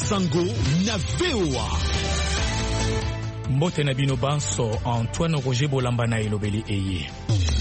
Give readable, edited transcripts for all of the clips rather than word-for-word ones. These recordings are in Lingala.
Sango na VOA. Mbote na bino banso Antoine Roger Bolamba na elobeli eye.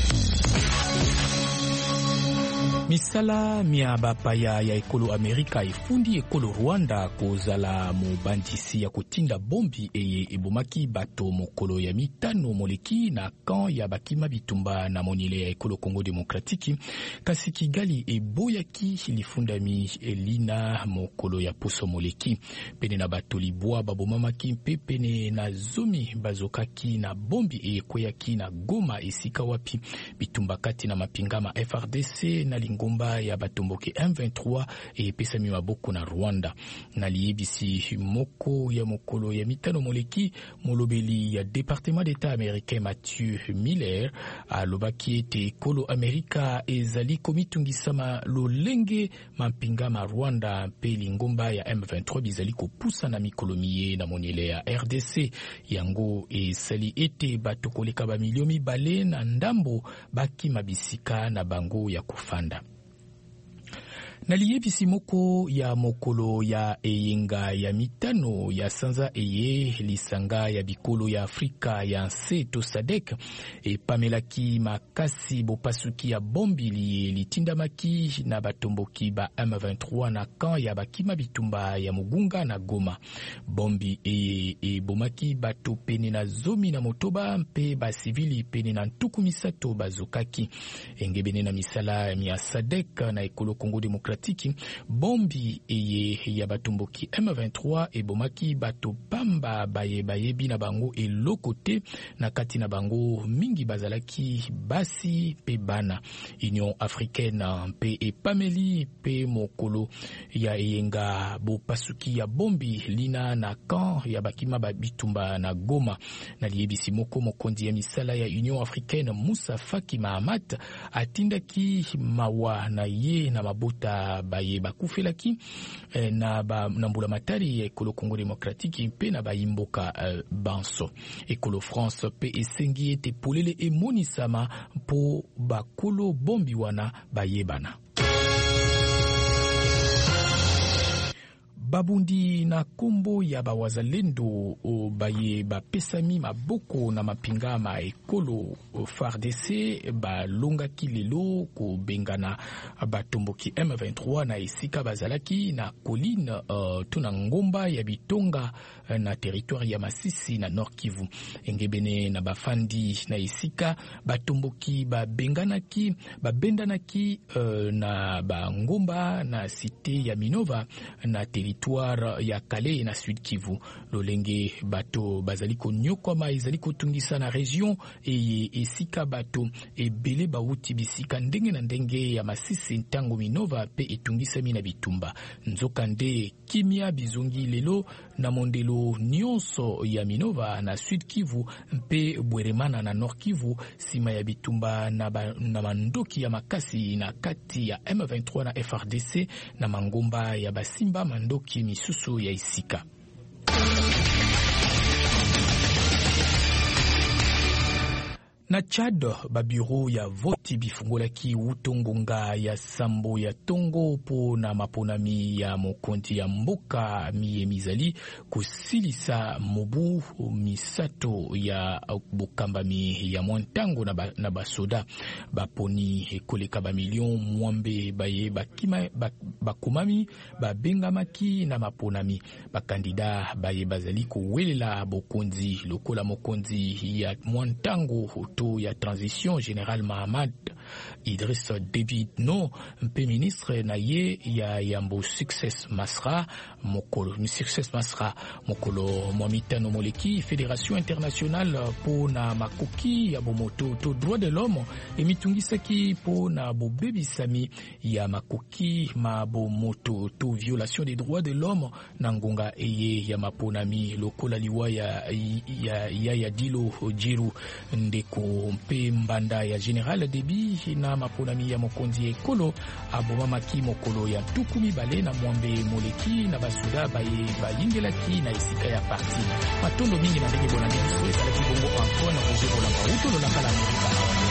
Misala mia bapaya ya ekolo Amerika efundi ekolo Rwanda kozala mobandisi ya kotinda bombi eye ebomaki bato mokolo ya mitano moleki na kan ya bakima bitumba na monile ya ekolo Congo Demokratiki kasi Kigali eboyaki lifundami elina mokolo ya poso moleki pene na bato libwa babomamaki mpe pene na zomi bazokaki na bombi ekweyaki na Goma esika wapi bitumba kati na mapingama FRDC na ngomba ya batomboke M23 epesami maboko na Rwanda na liebisi moko ya mokolo ya mitano moleki molobeli ya département d'état américain Matthew Miller alobaki ete ekolo Amerika ezali komitungisama lolenge mampingama Rwanda mpe lingomba ya M23 bizali kopusa na mikolo miye na monele ya RDC yango esali ete bato koleka ba milio mibale na ndambo bakima bisika na bango ya kufanda. Na liyebisi moko ya mokolo ya eyenga ya mitano ya sanza eye lisanga ya bikolo ya Afrika ya nse to SADC epamelaki makasi bopasuki ya bombi litindamaki na batomboki ba M23 na kan ya bakima bitumba ya Mugunga na Goma. Bombi ebomaki bato pene na zomi na motoba mpe basivili pene na ntuku misato bazokaki. Engebene na misala ya SADC na ekolo Congo Demokratiki bombi eye ya batumboki M23 ebomaki bato pamba bayebi na bango elokote na kati na bango mingi bazalaki basi pe bana. Union Africaine pe epameli pe mokolo ya eyenga bopasuki ya bombi lina na kan ya bakima babitumba na Goma na liebisi moko mokonzi ya misala ya Union Africaine Moussa Faki Mahamat atindaki mawa na ye na mabota baye bakufelaki na mbula matari ya ekolo Congo Demokratiki mpe na bayimboka banso. Ekolo France pe esengi ete polele emonisama po bakolo bombi wana bayebana. Babundi na kombo ya bawazalendo baye bapesami maboko na mapingama ekolo FARDC balongaki lelo kobengana batomboki M23 na esika bazalaki na colline tuna ngomba ya Bitonga na territoire ya Masisi na Nord Kivu. Engebene na bafandi na esika batomboki babendanaki na bangomba na cité ya Minova na territoire ya Kale na Sud Kivu. Lolenge bato bazaliko nyokoma ezaliko tungisa na region esika bato ebele bauti bisika ndenge na ndenge ya Masisi ntango Minova pe etungisa mina bitumba. Nzokande kimia bizongi lelo na mondelo nyonso ya Minova na Sud Kivu mpe Bweremana na Nord Kivu sima ya bitumba na mandoki ya makasi na kati ya M23 na FRDC na mangomba ya basimba mandoki misusu ya isika. Na Chad, babureau ya voti bifungolaki utongonga ya sambo ya tongo po na maponami ya mokonti ya mboka miye mizali kusilisa mobu misato ya bokambami ya mwantango na basoda baponi koleka ba million mwambe baye bakima bakumami babengamaki na maponami bakandida baye bazali kowelela bokonzi lokola mokonzi ya mwantango ya transition général Mahamad Idriss Déby no mpe ministre na ye ya Yambo Success Masra mokolo momitano moleki Fédération internationale po na makoki ya bomoto to droit de l'homme emitungisaki po na bobebisami ya makoki ma bomoto to violation des droits de l'homme na ngonga eye ya maponami lokola liwa ya Dilo Jiru ndeko mpe mbanda ya General Déby na maponami ya mokonzi ekolo abomamaki mokolo ya tukumi bale na mwambe moleki na basuda bayingelaki na esika ya parti matondo mingi na ndenge bonandi biso ezalaki bongo Antoine Roger Bolamba utolo na kala Amerika.